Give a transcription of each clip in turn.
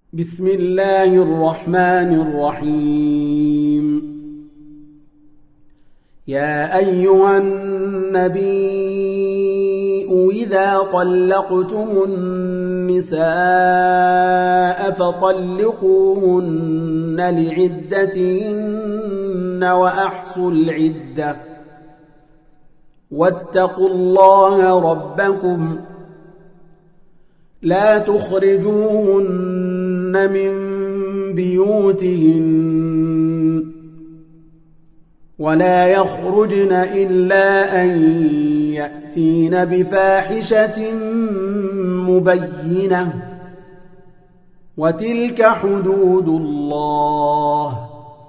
بسم الله الرحمن الرحيم يا أيها النبي إذا طلقتم النساء فطلقوهن لعدتهن وأحصوا العدة واتقوا الله ربكم لا تخرجوهن من بيوتهن ولا يخرجن إلا أن يأتين بفاحشة مبينة وتلك حدود الله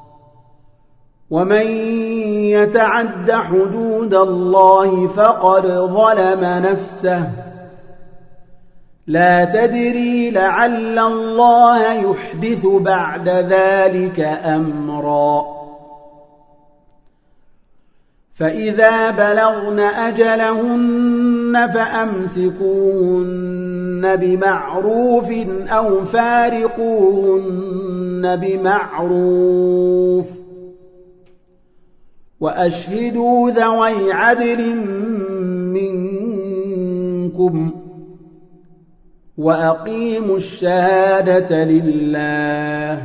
ومن يتعد حدود الله فقد ظلم نفسه لا تدري لعل الله يحدث بعد ذلك أمرا فإذا بلغن أجلهن فأمسكوهن بمعروف أو فارقوهن بمعروف وأشهدوا ذوي عدل منكم وأقيموا الشهادة لله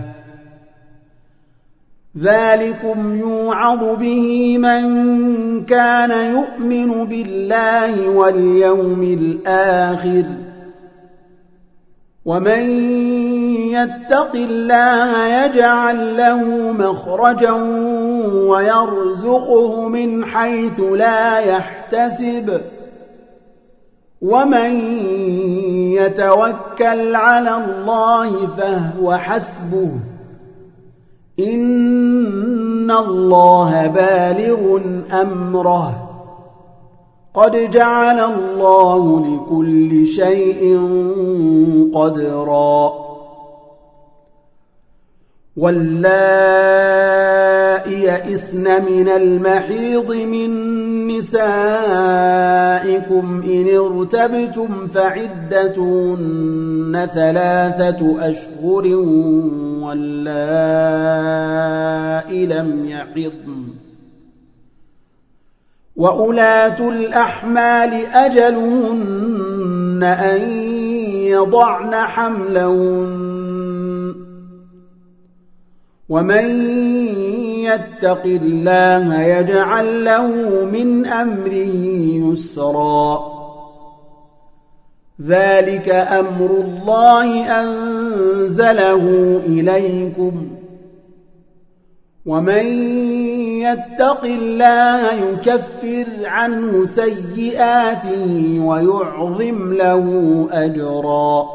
ذلكم يوعظ به من كان يؤمن بالله واليوم الآخر ومن يتق الله يجعل له مخرجا ويرزقه من حيث لا يحتسب ومن يتوكل على الله فهو حسبه إن الله بالغ أمره قد جعل الله لكل شيء قدرا واللائي يئسن من المحيض من نسائكم إن ارتبتم فعدتهن 3 أشهر واللائي لم يحضن وأولاة الأحمال أجلهن أن يضعن حملهن ومن يتق الله يجعل له من أمره يسرا ذلك أمر الله أنزله إليكم ومن يتق الله يكفر عنه سيئاته ويعظم له أجرا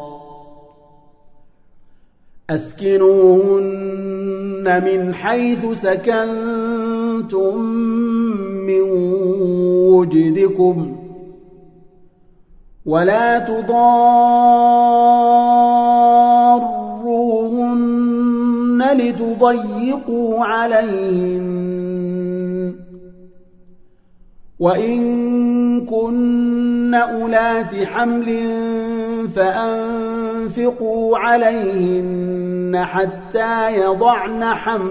أسكنوهن من حيث سكنتم من وجدكم ولا تضاروهن لتضيقوا عليهن وإن كن أولات حمل فأنفقوا عليهن حتى يضعن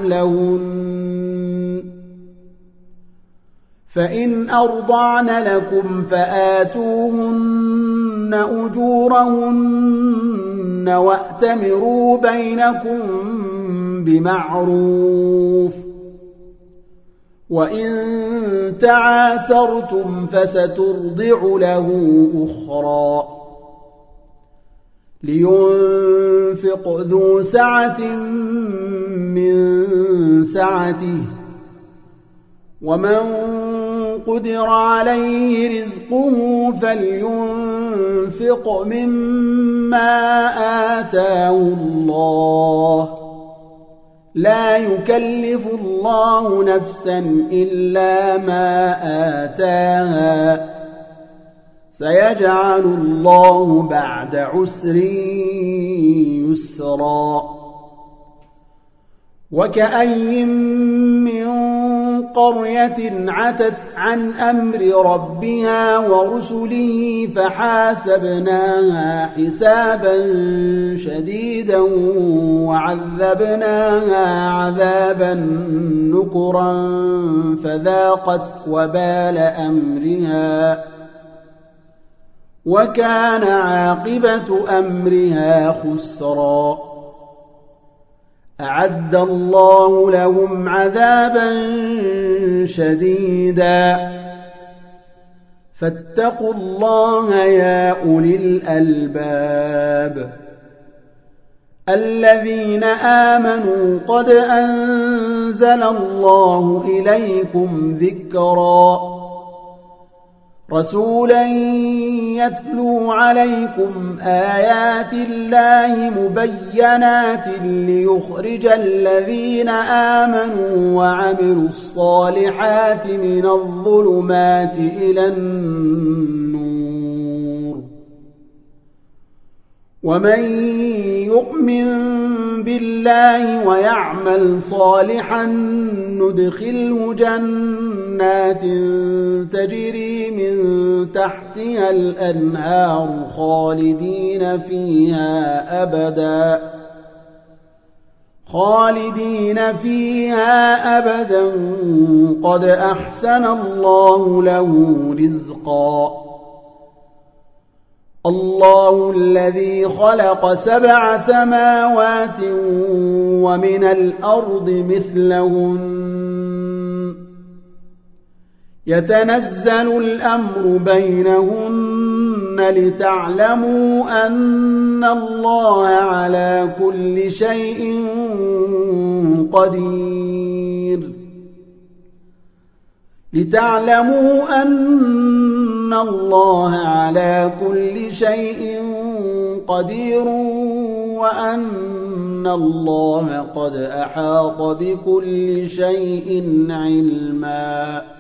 حملهن فإن أرضعن لكم فآتوهن أجورهن وأتمروا بينكم بمعروف وإن تعاسرتم فسترضع له أخرى لينفق ذو سعة من سعته ومن قدر عليه رزقه فلينفق مما آتاه الله لا يكلف الله نفسا إلا ما آتاها سيجعل الله بعد عسر يسرا وكأي من قرية عتت عن أمر ربها ورسله فحاسبناها حسابا شديدا وعذبناها عذابا نكرا فذاقت وبال أمرها وكان عاقبة أمرها خسرا. أعد الله لهم عذابا شديدا فاتقوا الله يا أولي الألباب الذين آمنوا قد أنزل الله إليكم ذكرا رسولا يتلو عليكم آيات الله مبينات ليخرج الذين آمنوا وعملوا الصالحات من الظلمات إلى النور ومن يؤمن بالله ويعمل صالحا ندخله جنات تجري من تحتها الأنهار خالدين فيها أبدا قد أحسن الله له رزقا. الله الذي خلق 7 سماوات ومن الأرض مثلهن يتنزل الأمر بينهن لتعلموا أن الله على كل شيء قدير وأن الله قد أحاط بكل شيء علما.